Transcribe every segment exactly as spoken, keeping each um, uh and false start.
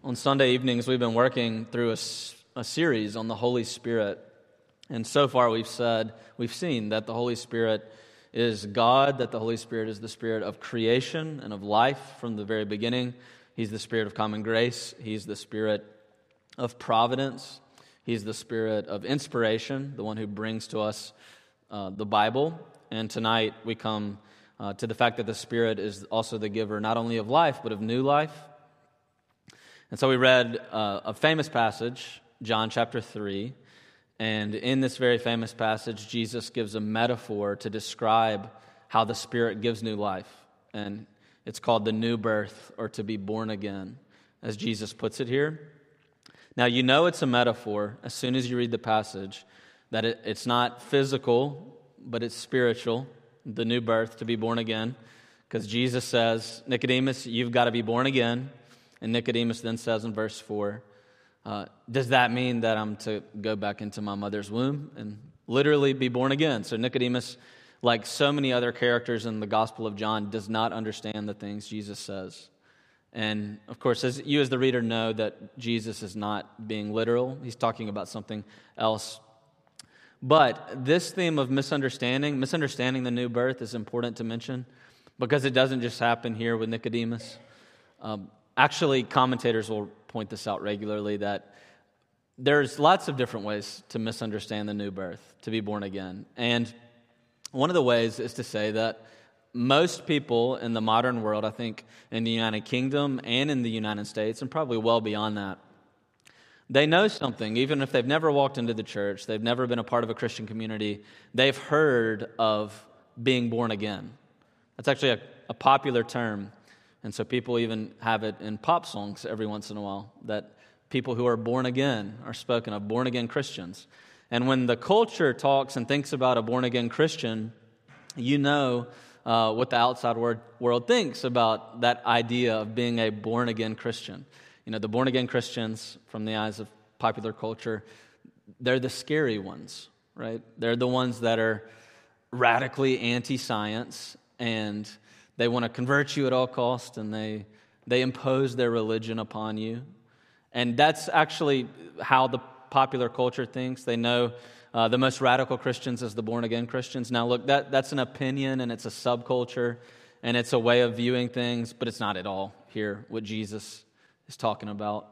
On Sunday evenings, we've been working through a, a series on the Holy Spirit. And so far we've said, we've seen that the Holy Spirit is God, that the Holy Spirit is the Spirit of creation and of life from the very beginning. He's the Spirit of common grace. He's the Spirit of providence. He's the Spirit of inspiration, the one who brings to us uh, the Bible. And tonight we come uh, to the fact that the Spirit is also the giver not only of life, but of new life. And so we read uh, a famous passage, John chapter three, and in this very famous passage, Jesus gives a metaphor to describe how the Spirit gives new life. And it's called the new birth, or to be born again, as Jesus puts it here. Now, you know it's a metaphor as soon as you read the passage, that it, it's not physical, but it's spiritual, the new birth, to be born again, because Jesus says, Nicodemus, you've got to be born again. And Nicodemus then says in verse four, uh, does that mean that I'm to go back into my mother's womb and literally be born again? So Nicodemus, like so many other characters in the Gospel of John, does not understand the things Jesus says. And of course, as you as the reader know that Jesus is not being literal. He's talking about something else. But this theme of misunderstanding, misunderstanding the new birth is important to mention because it doesn't just happen here with Nicodemus. Um, Actually, commentators will point this out regularly, that there's lots of different ways to misunderstand the new birth, to be born again. And one of the ways is to say that most people in the modern world, I think in the United Kingdom and in the United States, and probably well beyond that, they know something, even if they've never walked into the church, they've never been a part of a Christian community, they've heard of being born again. That's actually a, a popular term. And so people even have it in pop songs every once in a while, that people who are born again are spoken of, born again Christians. And when the culture talks and thinks about a born again Christian, you know uh, what the outside world, world thinks about that idea of being a born again Christian. You know, the born again Christians, from the eyes of popular culture, they're the scary ones, right? They're the ones that are radically anti-science, and they want to convert you at all costs, and they they impose their religion upon you. And that's actually how the popular culture thinks. They know uh, the most radical Christians as the born-again Christians. Now, look, that that's an opinion, and it's a subculture, and it's a way of viewing things, but it's not at all here what Jesus is talking about.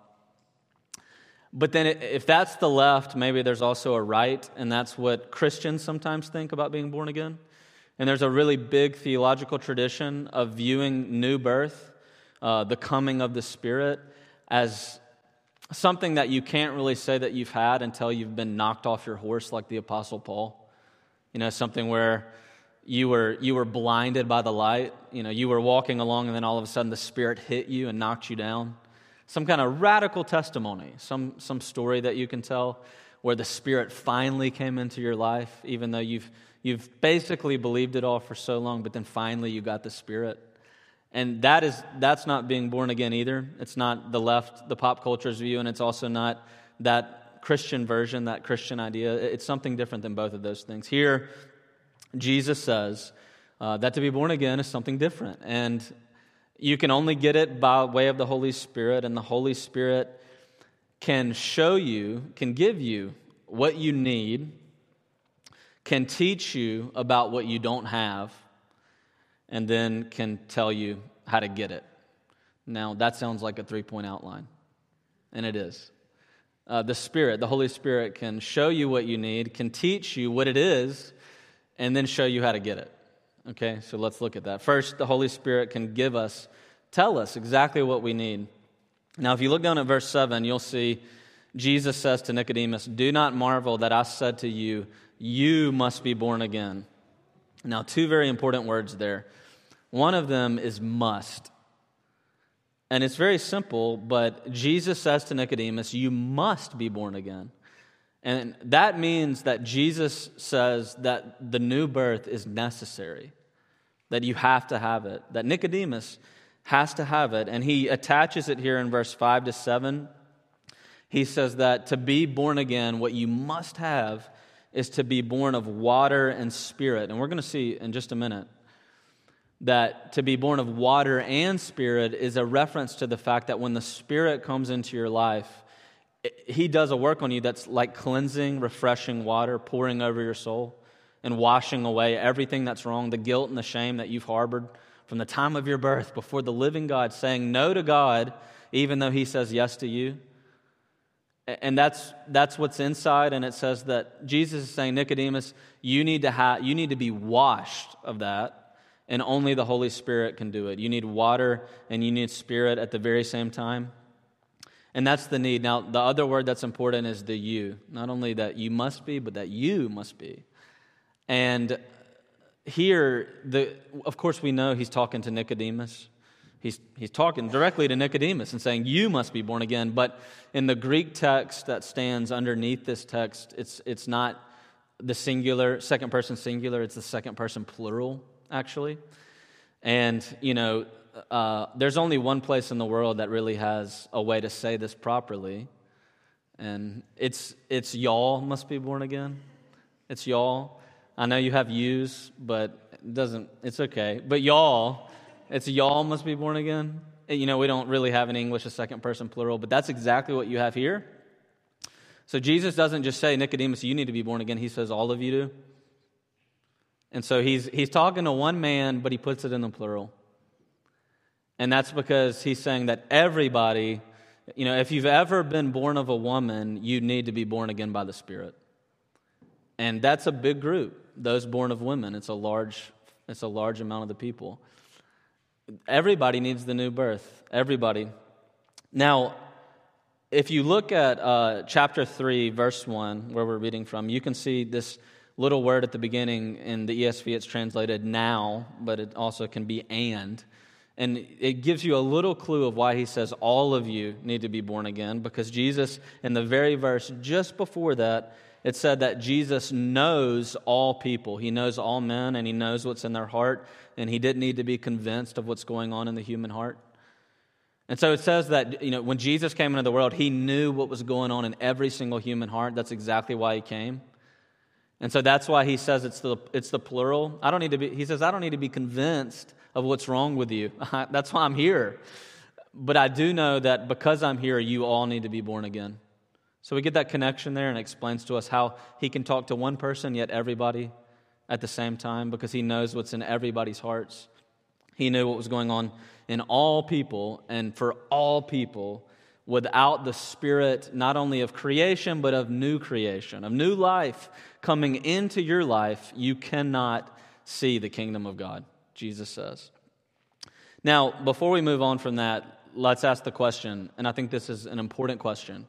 But then if that's the left, maybe there's also a right, and that's what Christians sometimes think about being born again. And there's a really big theological tradition of viewing new birth, uh, the coming of the Spirit, as something that you can't really say that you've had until you've been knocked off your horse like the Apostle Paul. You know, something where you were you were blinded by the light. You know, you were walking along and then all of a sudden the Spirit hit you and knocked you down. Some kind of radical testimony, some some story that you can tell where the Spirit finally came into your life, even though you've You've basically believed it all for so long, but then finally you got the Spirit. And that is that's not being born again either. It's not the left, the pop culture's view, and it's also not that Christian version, that Christian idea. It's something different than both of those things. Here, Jesus says uh, that to be born again is something different. And you can only get it by way of the Holy Spirit, and the Holy Spirit can show you, can give you what you need, can teach you about what you don't have, and then can tell you how to get it. Now, that sounds like a three-point outline, and it is. Uh, the Spirit, the Holy Spirit, can show you what you need, can teach you what it is, and then show you how to get it. Okay, so let's look at that. First, the Holy Spirit can give us, tell us exactly what we need. Now, if you look down at verse seven, you'll see Jesus says to Nicodemus, "Do not marvel that I said to you, you must be born again." Now, two very important words there. One of them is must. And it's very simple, but Jesus says to Nicodemus, you must be born again. And that means that Jesus says that the new birth is necessary, that you have to have it, that Nicodemus has to have it. And he attaches it here in verse five to seven. He says that to be born again, what you must have is to be born of water and Spirit. And we're going to see in just a minute that to be born of water and Spirit is a reference to the fact that when the Spirit comes into your life, He does a work on you that's like cleansing, refreshing water, pouring over your soul and washing away everything that's wrong, the guilt and the shame that you've harbored from the time of your birth before the living God, saying no to God, even though He says yes to you. And that's that's what's inside, and it says that Jesus is saying, Nicodemus, you need to have you need to be washed of that, and only the Holy Spirit can do it. You need water and you need Spirit at the very same time. And that's the need. Now, the other word that's important is the you. Not only that you must be, but that you must be. And here, the of course, we know he's talking to Nicodemus. He's he's talking directly to Nicodemus and saying, you must be born again. But in the Greek text that stands underneath this text, it's it's not the singular, second person singular, it's the second person plural, actually. And, you know, uh, there's only one place in the world that really has a way to say this properly. And it's it's y'all must be born again. It's y'all. I know you have yous, but it doesn't, it's okay. But y'all, it's y'all must be born again. You know, we don't really have in English a second person plural, but that's exactly what you have here. So Jesus doesn't just say, Nicodemus, you need to be born again. He says, all of you do. And so he's he's talking to one man, but he puts it in the plural. And that's because he's saying that everybody, you know, if you've ever been born of a woman, you need to be born again by the Spirit. And that's a big group, those born of women. It's a large, it's a large amount of the people. Everybody needs the new birth. Everybody. Now, if you look at uh, chapter three, verse one, where we're reading from, you can see this little word at the beginning. In the E S V, it's translated now, but it also can be and. And it gives you a little clue of why he says all of you need to be born again, because Jesus, in the very verse just before that, it said that Jesus knows all people. He knows all men, and he knows what's in their heart, and he didn't need to be convinced of what's going on in the human heart. And so it says that, you know, when Jesus came into the world, he knew what was going on in every single human heart. That's exactly why he came. And so that's why he says it's the it's the plural. I don't need to be, he says, I don't need to be convinced of what's wrong with you. That's why I'm here. But I do know that because I'm here, you all need to be born again. So we get that connection there, and it explains to us how he can talk to one person, yet everybody at the same time, because he knows what's in everybody's hearts. He knew what was going on in all people, and for all people, without the Spirit, not only of creation, but of new creation, of new life coming into your life, you cannot see the kingdom of God, Jesus says. Now, before we move on from that, let's ask the question, and I think this is an important question.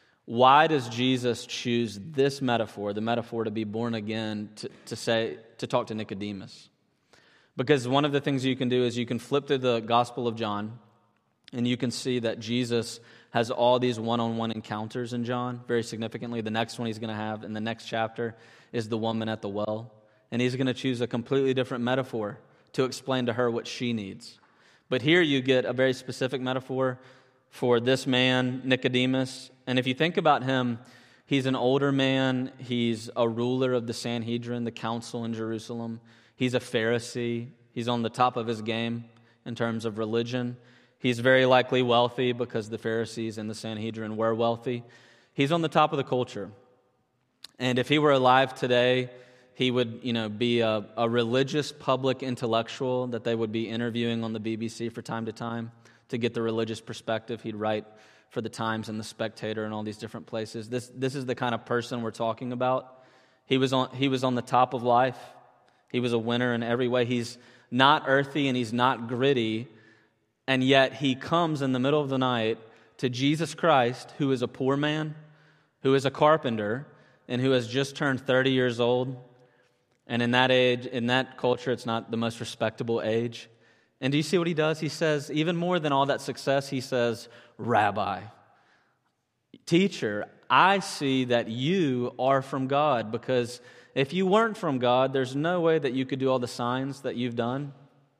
Why does Jesus choose this metaphor, the metaphor to be born again, to, to say to talk to Nicodemus? Because one of the things you can do is you can flip through the Gospel of John, and you can see that Jesus has all these one-on-one encounters in John, very significantly. The next one he's going to have in the next chapter is the woman at the well. And he's going to choose a completely different metaphor to explain to her what she needs. But here you get a very specific metaphor for this man, Nicodemus. And if you think about him, he's an older man. He's a ruler of the Sanhedrin, the council in Jerusalem. He's a Pharisee. He's on the top of his game in terms of religion. He's very likely wealthy because the Pharisees and the Sanhedrin were wealthy. He's on the top of the culture. And if he were alive today, he would, you know, be a, a religious public intellectual that they would be interviewing on the B B C from time to time to get the religious perspective. He'd write for the Times and the Spectator and all these different places. This this is the kind of person we're talking about. He was on he was on the top of life. He was a winner in every way. He's not earthy and he's not gritty. And yet he comes in the middle of the night to Jesus Christ, who is a poor man, who is a carpenter, and who has just turned thirty years old. And in that age, in that culture, it's not the most respectable age. And do you see what he does? He says, even more than all that success, he says, Rabbi, teacher, I see that you are from God, because if you weren't from God, there's no way that you could do all the signs that you've done.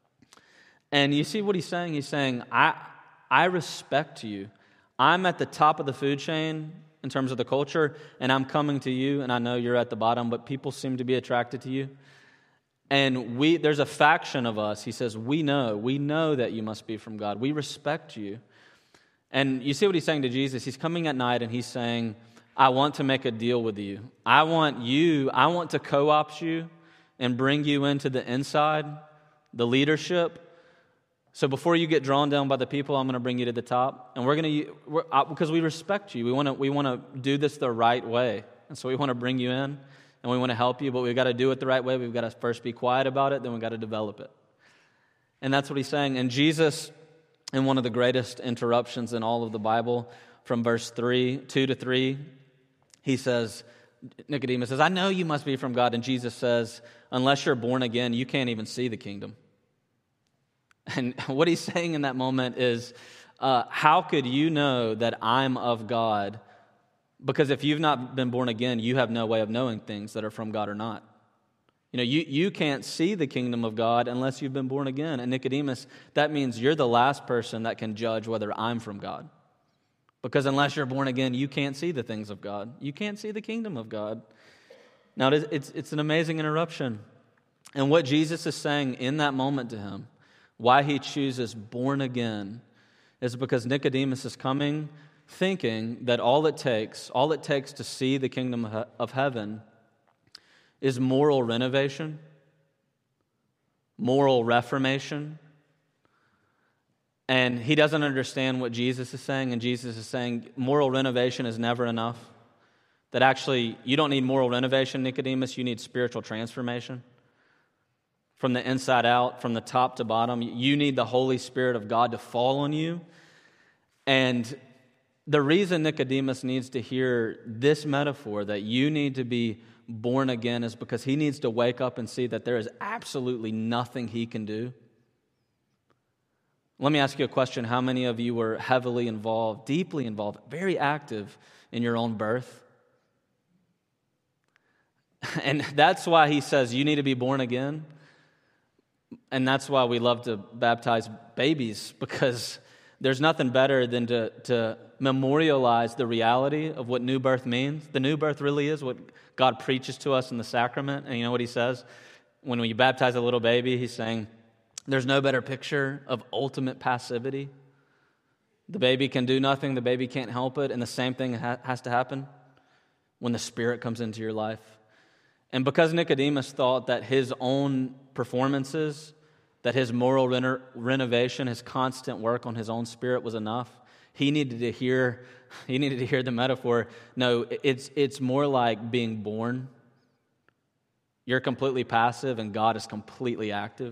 And you see what he's saying? He's saying, I I respect you. I'm at the top of the food chain in terms of the culture, and I'm coming to you, and I know you're at the bottom, but people seem to be attracted to you. And we there's a faction of us, he says, we know, we know that you must be from God. We respect you. And you see what he's saying to Jesus? He's coming at night and he's saying, I want to make a deal with you. I want you, I want to co-opt you and bring you into the inside, the leadership. So before you get drawn down by the people, I'm going to bring you to the top. And we're going to, we're, because we respect you. We want to, we want to do this the right way. And so we want to bring you in. And we want to help you, but we've got to do it the right way. We've got to first be quiet about it, then we've got to develop it. And that's what he's saying. And Jesus, in one of the greatest interruptions in all of the Bible, from verse three, two to three, he says, Nicodemus says, I know you must be from God. And Jesus says, unless you're born again, you can't even see the kingdom. And what he's saying in that moment is, uh, how could you know that I'm of God? Because if you've not been born again, you have no way of knowing things that are from God or not. You know, you, you can't see the kingdom of God unless you've been born again. And Nicodemus, that means you're the last person that can judge whether I'm from God. Because unless you're born again, you can't see the things of God. You can't see the kingdom of God. Now, it is, it's, it's an amazing interruption. And what Jesus is saying in that moment to him, why he chooses born again, is because Nicodemus is coming thinking that all it takes, all it takes to see the kingdom of heaven is moral renovation, moral reformation. And he doesn't understand what Jesus is saying, and Jesus is saying moral renovation is never enough. That actually, you don't need moral renovation, Nicodemus, you need spiritual transformation. From the inside out, from the top to bottom, you need the Holy Spirit of God to fall on you. And the reason Nicodemus needs to hear this metaphor, that you need to be born again, is because he needs to wake up and see that there is absolutely nothing he can do. Let me ask you a question. How many of you were heavily involved, deeply involved, very active in your own birth? And that's why he says you need to be born again. And that's why we love to baptize babies, because there's nothing better than to, to memorialize the reality of what new birth means. The new birth really is what God preaches to us in the sacrament. And you know what he says? When we baptize a little baby, he's saying, there's no better picture of ultimate passivity. The baby can do nothing. The baby can't help it. And the same thing ha- has to happen when the Spirit comes into your life. And because Nicodemus thought that his own performances, that his moral reno- renovation, his constant work on his own spirit was enough, he needed to hear, he needed to hear the metaphor. No, it's it's more like being born. You're completely passive, and God is completely active.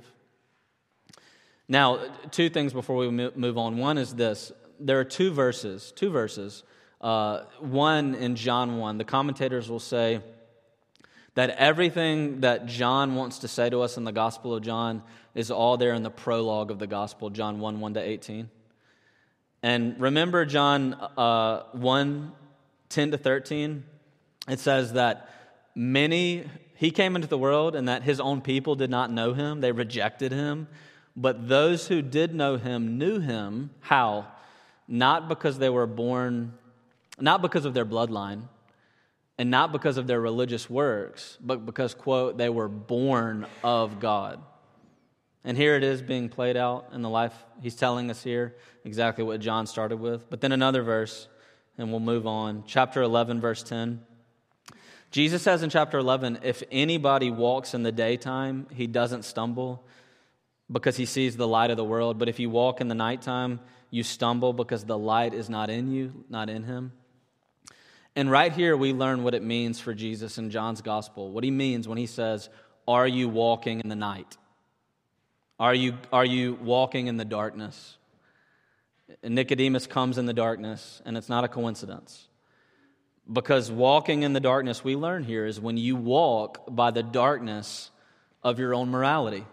Now, two things before we move on. One is this: there are two verses, two verses. Uh, one in John one. The commentators will say that everything that John wants to say to us in the Gospel of John is all there in the prologue of the Gospel, John one, one to eighteen. And remember John uh, one, ten to thirteen? It says that many, he came into the world and that his own people did not know him. They rejected him. But those who did know him knew him. How? Not because they were born, not because of their bloodline, and not because of their religious works, but because, quote, they were born of God. And here it is being played out in the life. He's telling us here exactly what John started with. But then another verse, and we'll move on. Chapter eleven, verse ten. Jesus says in chapter eleven, if anybody walks in the daytime, he doesn't stumble because he sees the light of the world. But if you walk in the nighttime, you stumble because the light is not in you, not in him. And right here we learn what it means for Jesus in John's gospel. What he means when he says, are you walking in the night? Are you, are you walking in the darkness? And Nicodemus comes in the darkness, and it's not a coincidence. Because walking in the darkness, we learn here, is when you walk by the darkness of your own morality.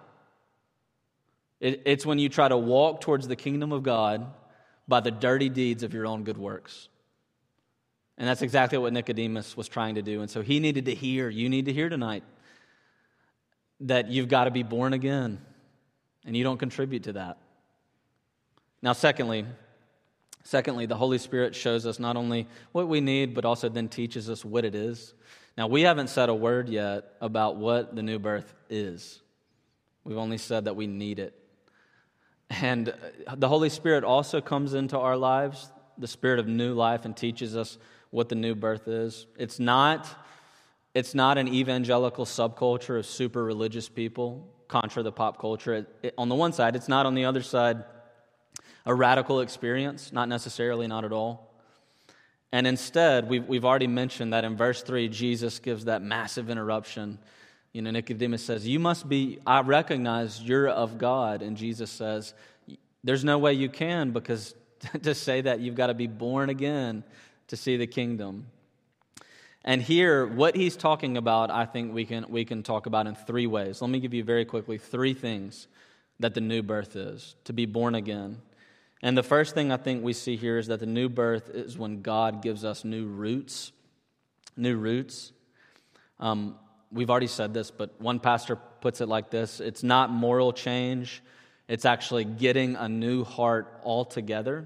It, it's when you try to walk towards the kingdom of God by the dirty deeds of your own good works. And that's exactly what Nicodemus was trying to do. And so he needed to hear, you need to hear tonight, that you've got to be born again. And you don't contribute to that. Now, secondly, secondly, the Holy Spirit shows us not only what we need, but also then teaches us what it is. Now, we haven't said a word yet about what the new birth is. We've only said that we need it. And the Holy Spirit also comes into our lives, the Spirit of new life, and teaches us what the new birth is. It's not, it's not an evangelical subculture of super religious people, contra the pop culture. It, it, on the one side, it's not on the other side a radical experience, not necessarily, not at all. And instead, we've, we've already mentioned that in verse three, Jesus gives that massive interruption. You know, Nicodemus says, you must be, I recognize you're of God. And Jesus says, there's no way you can, because to say that, you've got to be born again to see the kingdom. And here, what he's talking about, I think we can we can talk about in three ways. Let me give you very quickly three things that the new birth is, to be born again. And the first thing I think we see here is that the new birth is when God gives us new roots. New roots. Um, we've already said this, but one pastor puts it like this: it's not moral change, it's actually getting a new heart altogether.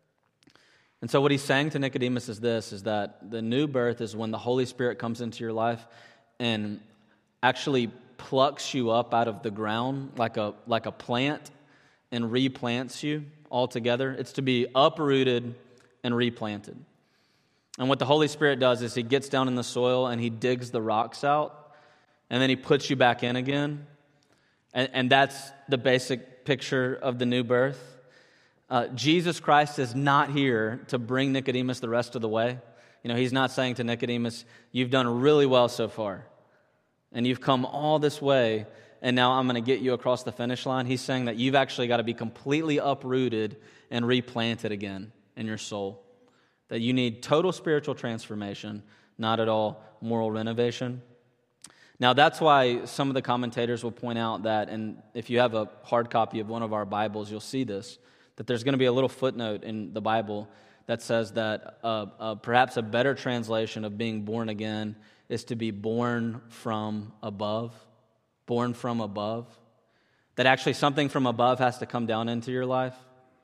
And so what he's saying to Nicodemus is this, is that the new birth is when the Holy Spirit comes into your life and actually plucks you up out of the ground like a like a plant and replants you altogether. It's to be uprooted and replanted. And what the Holy Spirit does is he gets down in the soil and he digs the rocks out, and then he puts you back in again. And, and that's the basic picture of the new birth. Uh, Jesus Christ is not here to bring Nicodemus the rest of the way. You know, he's not saying to Nicodemus, you've done really well so far, and you've come all this way, and now I'm going to get you across the finish line. He's saying that you've actually got to be completely uprooted and replanted again in your soul. That you need total spiritual transformation, not at all moral renovation. Now, that's why some of the commentators will point out that, and if you have a hard copy of one of our Bibles, you'll see this, that there's going to be a little footnote in the Bible that says that uh, uh, perhaps a better translation of being born again is to be born from above. Born from above. That actually something from above has to come down into your life.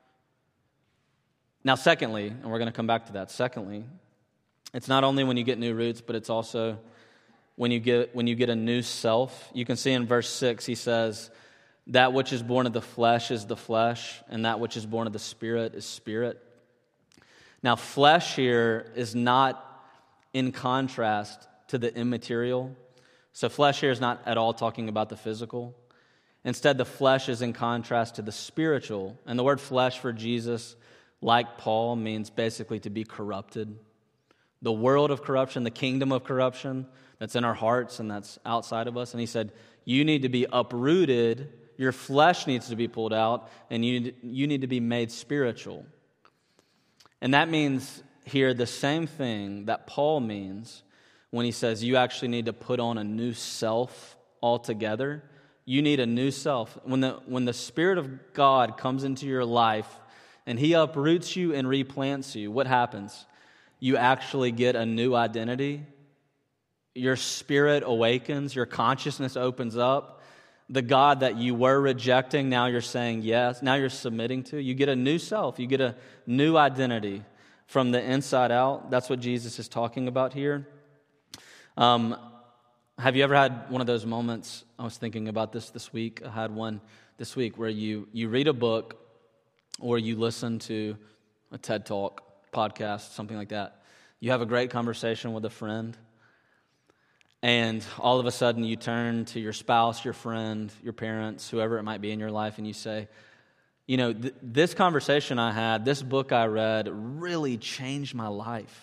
Now, secondly, and we're going to come back to that, secondly, it's not only when you get new roots, but it's also when you get when you get a new self. You can see in verse six, he says, that which is born of the flesh is the flesh, and that which is born of the Spirit is spirit. Now, flesh here is not in contrast to the immaterial. So flesh here is not at all talking about the physical. Instead, the flesh is in contrast to the spiritual. And the word flesh for Jesus, like Paul, means basically to be corrupted. The world of corruption, the kingdom of corruption that's in our hearts and that's outside of us. And he said, you need to be uprooted. Your flesh needs to be pulled out, and you, you need to be made spiritual. And that means here the same thing that Paul means when he says you actually need to put on a new self altogether. You need a new self. When the, when the Spirit of God comes into your life and he uproots you and replants you, what happens? You actually get a new identity. Your spirit awakens, your consciousness opens up. The God that you were rejecting, now you're saying yes, now you're submitting to. You get a new self. You get a new identity from the inside out. That's what Jesus is talking about here. Um, have you ever had one of those moments? I was thinking about this this week. I had one this week where you, you read a book or you listen to a TED Talk, podcast, something like that. You have a great conversation with a friend, and all of a sudden you turn to your spouse, your friend, your parents, whoever it might be in your life, and you say, you know, th- this conversation I had, this book I read really changed my life.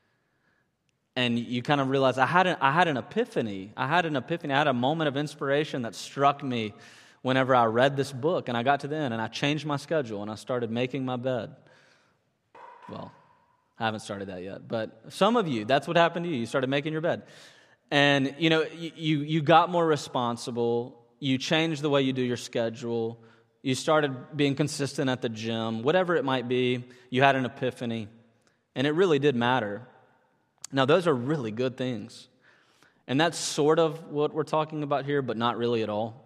And you kind of realize I had an, I had an epiphany. I had an epiphany. I had a moment of inspiration that struck me whenever I read this book. And I got to the end and I changed my schedule and I started making my bed. Well, I haven't started that yet. But some of you, that's what happened to you. You started making your bed. And, you know, you, you got more responsible. You changed the way you do your schedule. You started being consistent at the gym. Whatever it might be, you had an epiphany. And it really did matter. Now, those are really good things. And that's sort of what we're talking about here, but not really at all.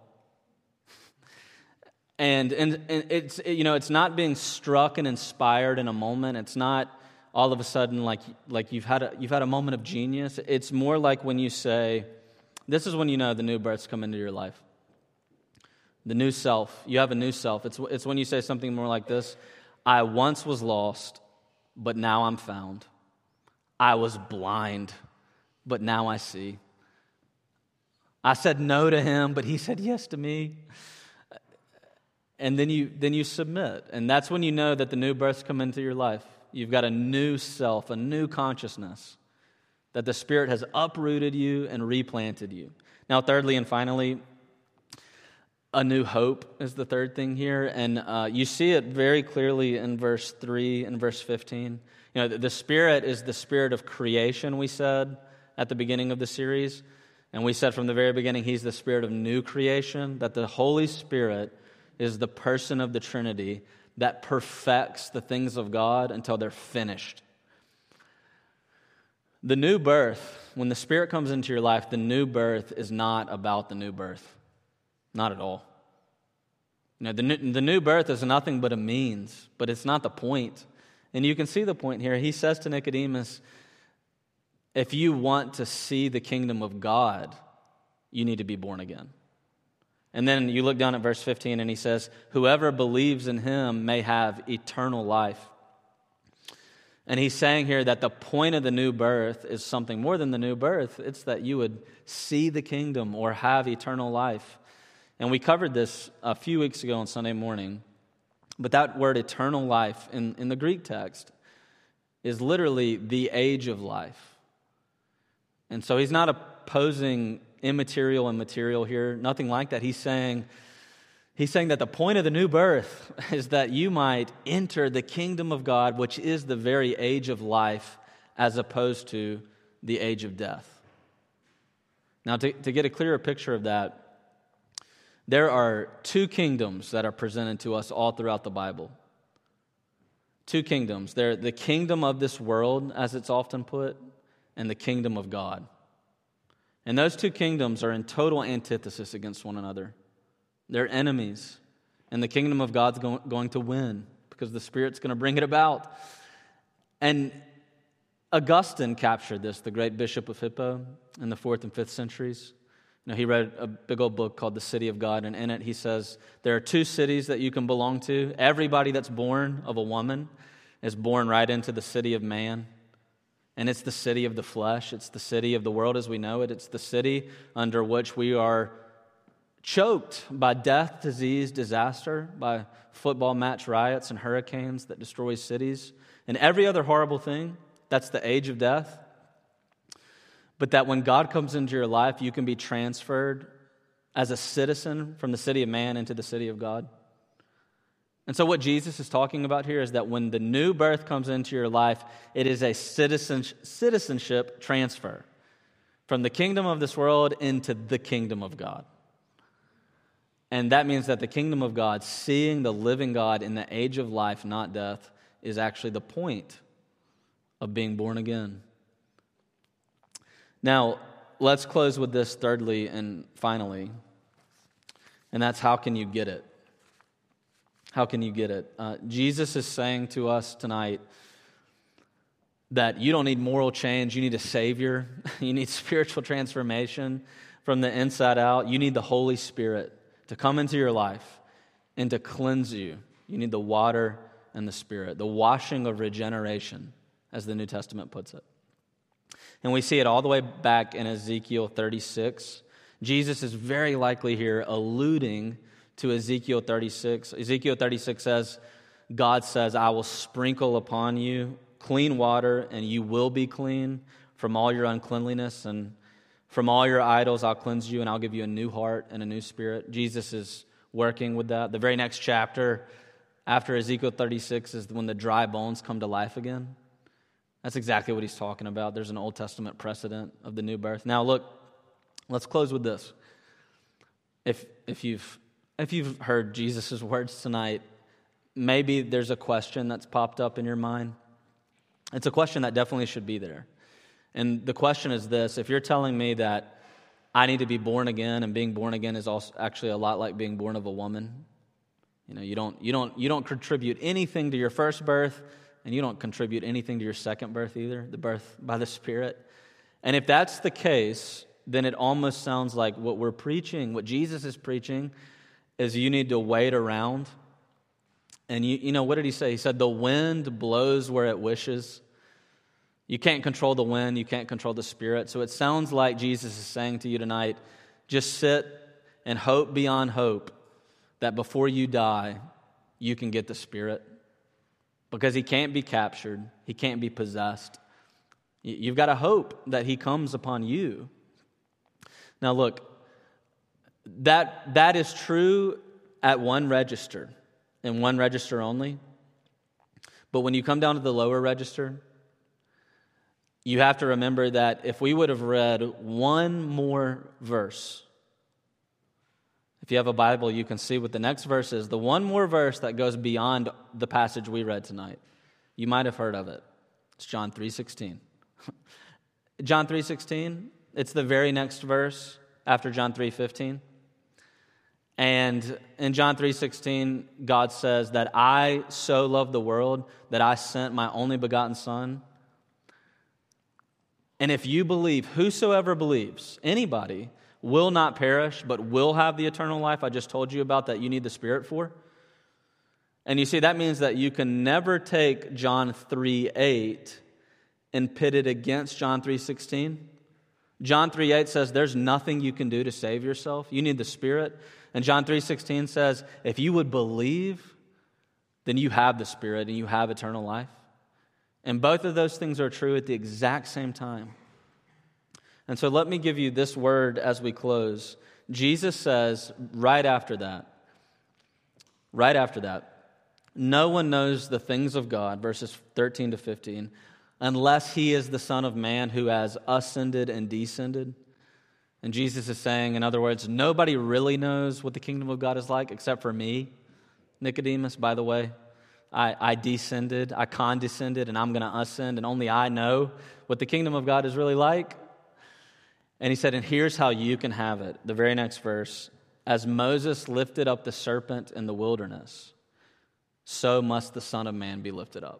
And and, and it's you know, it's not being struck and inspired in a moment. It's not all of a sudden like like you've had a you've had a moment of genius. It's more like when you say, this is when you know the new birth's come into your life. The new self. You have a new self. It's, it's when you say something more like this: I once was lost, but now I'm found. I was blind, but now I see. I said no to him, but he said yes to me. And then you then you submit. And that's when you know that the new birth's come into your life. You've got a new self, a new consciousness, that the Spirit has uprooted you and replanted you. Now, thirdly and finally, a new hope is the third thing here. And uh, you see it very clearly in verse three and verse fifteen. You know, the, the Spirit is the Spirit of creation, we said at the beginning of the series. And we said from the very beginning, He's the Spirit of new creation, that the Holy Spirit is the person of the Trinity that perfects the things of God until they're finished. The new birth, when the Spirit comes into your life, the new birth is not about the new birth. Not at all. You know, the new, the new birth is nothing but a means, but it's not the point. And you can see the point here. He says to Nicodemus, if you want to see the kingdom of God, you need to be born again. And then you look down at verse fifteen and he says, whoever believes in him may have eternal life. And he's saying here that the point of the new birth is something more than the new birth. It's that you would see the kingdom or have eternal life. And we covered this a few weeks ago on Sunday morning. But that word eternal life in, in the Greek text is literally the age of life. And so he's not opposing immaterial and material here, nothing like that. He's saying, he's saying that the point of the new birth is that you might enter the kingdom of God, which is the very age of life, as opposed to the age of death. Now, to, to get a clearer picture of that, there are two kingdoms that are presented to us all throughout the Bible. Two kingdoms. They're the kingdom of this world, as it's often put, and the kingdom of God. And those two kingdoms are in total antithesis against one another. They're enemies. And the kingdom of God's go- going to win because the Spirit's going to bring it about. And Augustine captured this, the great Bishop of Hippo, in the fourth and fifth centuries. You know, he read a big old book called The City of God, and in it he says, there are two cities that you can belong to. Everybody that's born of a woman is born right into the city of man. And it's the city of the flesh. It's the city of the world as we know it. It's the city under which we are choked by death, disease, disaster, by football match riots and hurricanes that destroy cities, and every other horrible thing. That's the age of death. But that when God comes into your life, you can be transferred as a citizen from the city of man into the city of God. And so what Jesus is talking about here is that when the new birth comes into your life, it is a citizen, citizenship transfer from the kingdom of this world into the kingdom of God. And that means that the kingdom of God, seeing the living God in the age of life, not death, is actually the point of being born again. Now, let's close with this thirdly and finally, and that's how can you get it? How can you get it? Uh, Jesus is saying to us tonight that you don't need moral change. You need a Savior. You need spiritual transformation from the inside out. You need the Holy Spirit to come into your life and to cleanse you. You need the water and the Spirit, the washing of regeneration, as the New Testament puts it. And we see it all the way back in Ezekiel thirty-six. Jesus is very likely here alluding to Ezekiel thirty-six. Ezekiel thirty-six says, God says, I will sprinkle upon you clean water, and you will be clean from all your uncleanliness, and from all your idols I'll cleanse you, and I'll give you a new heart and a new spirit. Jesus is working with that. The very next chapter after Ezekiel thirty-six is when the dry bones come to life again. That's exactly what he's talking about. There's an Old Testament precedent of the new birth. Now look, let's close with this. If if you've If you've heard Jesus' words tonight, maybe there's a question that's popped up in your mind. It's a question that definitely should be there. And the question is this: if you're telling me that I need to be born again, and being born again is also actually a lot like being born of a woman, you know, you don't you don't you don't contribute anything to your first birth, and you don't contribute anything to your second birth either, the birth by the Spirit. And if that's the case, then it almost sounds like what we're preaching, what Jesus is preaching, is you need to wait around. And you, you know, what did he say? He said, the wind blows where it wishes. You can't control the wind. You can't control the Spirit. So it sounds like Jesus is saying to you tonight, just sit and hope beyond hope that before you die, you can get the Spirit. Because he can't be captured. He can't be possessed. You've got to hope that he comes upon you. Now look, that that is true at one register, and one register only. But when you come down to the lower register, you have to remember that if we would have read one more verse, if you have a Bible, you can see what the next verse is. The one more verse that goes beyond the passage we read tonight. You might have heard of it. It's John three sixteen. John three sixteen, it's the very next verse after John three fifteen. And in John three sixteen, God says that I so loved the world that I sent my only begotten Son. And if you believe, whosoever believes, anybody, will not perish, but will have the eternal life I just told you about that you need the Spirit for. And you see, that means that you can never take John three eight and pit it against John three sixteen. John three eight says there's nothing you can do to save yourself. You need the Spirit. And John three sixteen says if you would believe, then you have the Spirit and you have eternal life. And both of those things are true at the exact same time. And so let me give you this word as we close. Jesus says right after that, right after that, no one knows the things of God, verses thirteen to fifteen, unless he is the Son of Man who has ascended and descended. And Jesus is saying, in other words, nobody really knows what the kingdom of God is like except for me, Nicodemus, by the way. I, I descended, I condescended, and I'm going to ascend, and only I know what the kingdom of God is really like. And he said, and here's how you can have it. The very next verse, as Moses lifted up the serpent in the wilderness, so must the Son of Man be lifted up.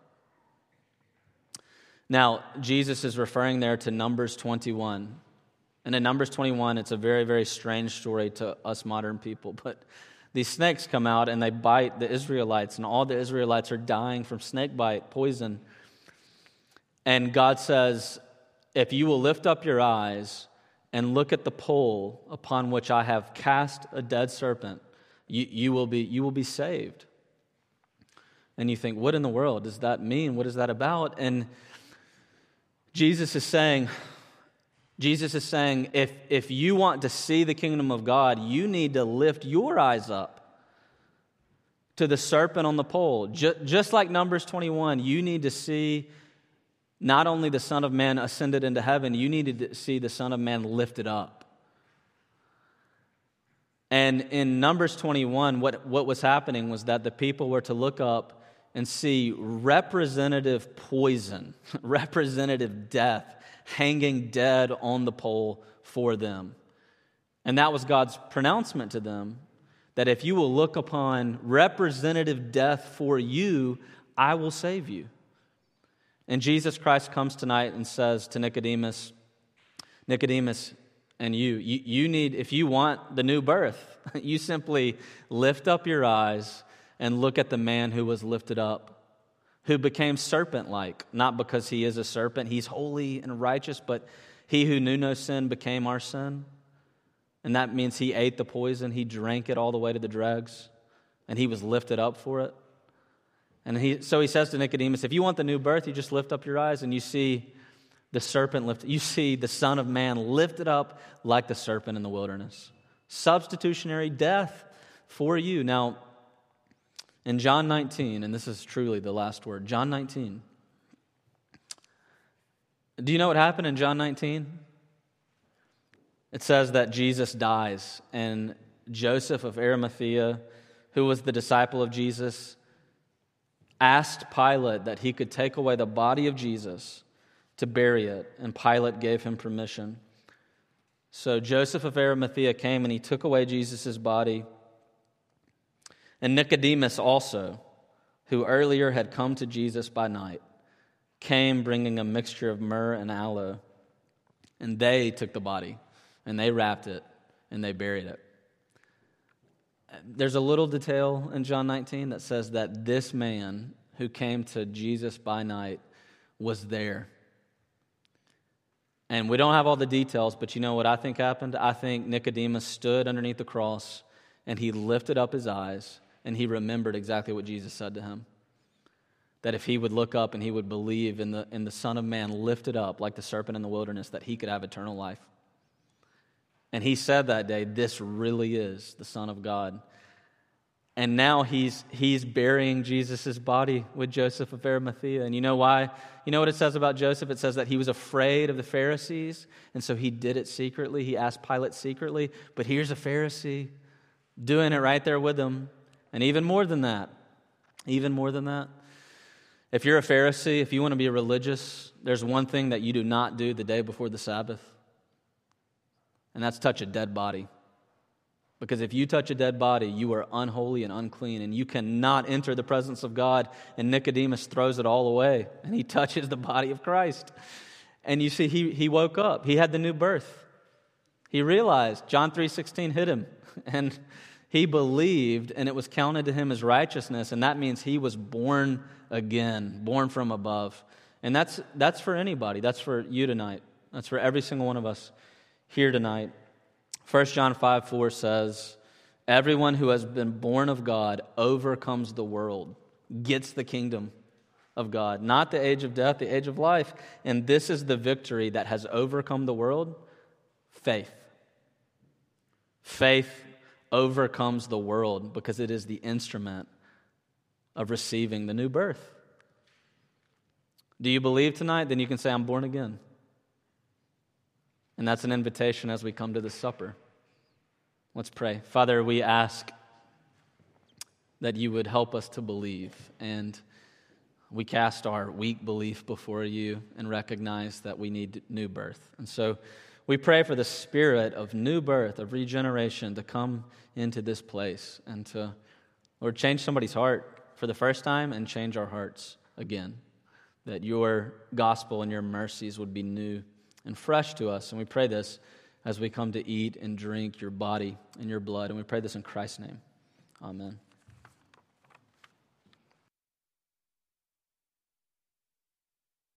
Now, Jesus is referring there to Numbers twenty-one. And in Numbers twenty-one, it's a very, very strange story to us modern people. But these snakes come out and they bite the Israelites, and all the Israelites are dying from snake bite, poison. And God says, if you will lift up your eyes and look at the pole upon which I have cast a dead serpent, you, you will be you will be saved. And you think, what in the world does that mean? What is that about? And Jesus is saying, Jesus is saying, if, if you want to see the kingdom of God, you need to lift your eyes up to the serpent on the pole. Just, just like Numbers twenty-one, you need to see not only the Son of Man ascended into heaven, you need to see the Son of Man lifted up. And in Numbers twenty-one, what, what was happening was that the people were to look up and see representative poison, representative death, hanging dead on the pole for them. And that was God's pronouncement to them, that if you will look upon representative death for you, I will save you. And Jesus Christ comes tonight and says to Nicodemus, Nicodemus, and you, you, you need, if you want the new birth, you simply lift up your eyes and look at the man who was lifted up, who became serpent-like, not because he is a serpent, he's holy and righteous, but he who knew no sin became our sin. And that means he ate the poison, he drank it all the way to the dregs, and he was lifted up for it. And he, so he says to Nicodemus, if you want the new birth, you just lift up your eyes and you see the serpent lifted. You see the Son of Man lifted up like the serpent in the wilderness. Substitutionary death for you. Now, in John nineteen, and this is truly the last word, John nineteen. Do you know what happened in John nineteen? It says that Jesus dies, and Joseph of Arimathea, who was the disciple of Jesus, asked Pilate that he could take away the body of Jesus to bury it, and Pilate gave him permission. So Joseph of Arimathea came and he took away Jesus' body. And Nicodemus also, who earlier had come to Jesus by night, came bringing a mixture of myrrh and aloe. And they took the body, and they wrapped it, and they buried it. there's a little detail in John nineteen that says that this man who came to Jesus by night was there. And we don't have all the details, but you know what I think happened? I think Nicodemus stood underneath the cross and he lifted up his eyes and he remembered exactly what Jesus said to him. That if he would look up and he would believe in the, in the Son of Man lifted up like the serpent in the wilderness, that he could have eternal life. And he said that day, this really is the Son of God. And now he's he's burying Jesus' body with Joseph of Arimathea. And you know why? You know what it says about Joseph? It says that he was afraid of the Pharisees, and so he did it secretly. He asked Pilate secretly. But here's a Pharisee doing it right there with him. And even more than that, even more than that, if you're a Pharisee, if you want to be religious, there's one thing that you do not do the day before the Sabbath, and that's touch a dead body. Because if you touch a dead body, you are unholy and unclean, and you cannot enter the presence of God. And Nicodemus throws it all away, and he touches the body of Christ. And you see, he, he woke up. He had the new birth. He realized John three sixteen hit him, and he believed, and it was counted to him as righteousness, and that means he was born again, born from above. And that's that's for anybody. That's for you tonight. That's for every single one of us here tonight. First John five four says, everyone who has been born of God overcomes the world, gets the kingdom of God, not the age of death, the age of life. And this is the victory that has overcome the world, faith. Faith overcomes the world because it is the instrument of receiving the new birth. Do you believe tonight? Then you can say, I'm born again. And that's an invitation as we come to the supper. Let's pray. Father, we ask that you would help us to believe. And we cast our weak belief before you and recognize that we need new birth. And so we pray for the spirit of new birth, of regeneration to come into this place and to, Lord, change somebody's heart for the first time and change our hearts again. That your gospel and your mercies would be new and fresh to us. And we pray this as we come to eat and drink your body and your blood. And we pray this in Christ's name. Amen.